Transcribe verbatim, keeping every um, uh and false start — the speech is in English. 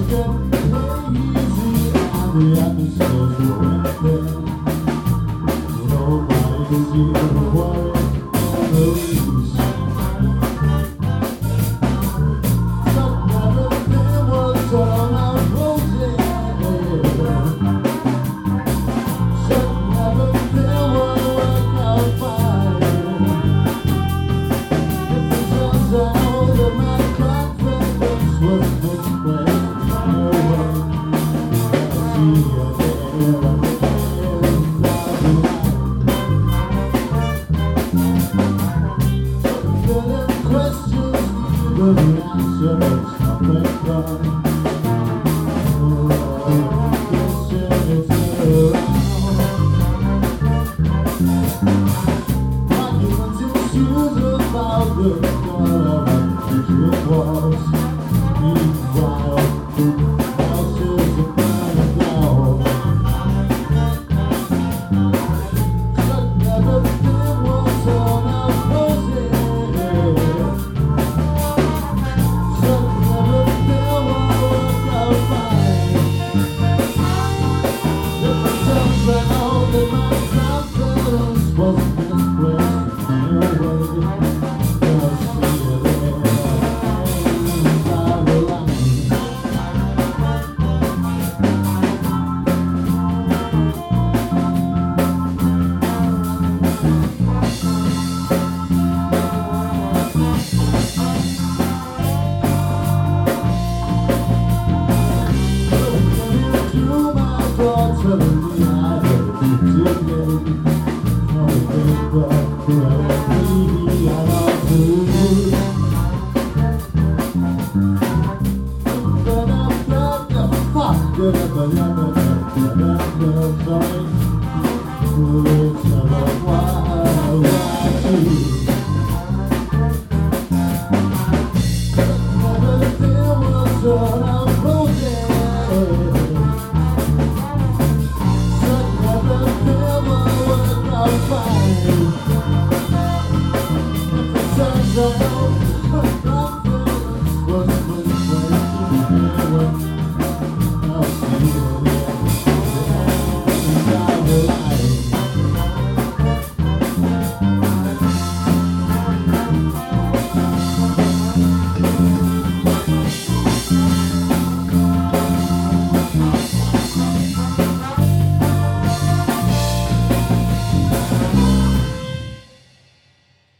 The atmosphere's corrected. Nobody's even worried on the reason. Some everything was all out rosy. Some everything will work out fine. If it turns out that my confidence was misplaced, no way. Good,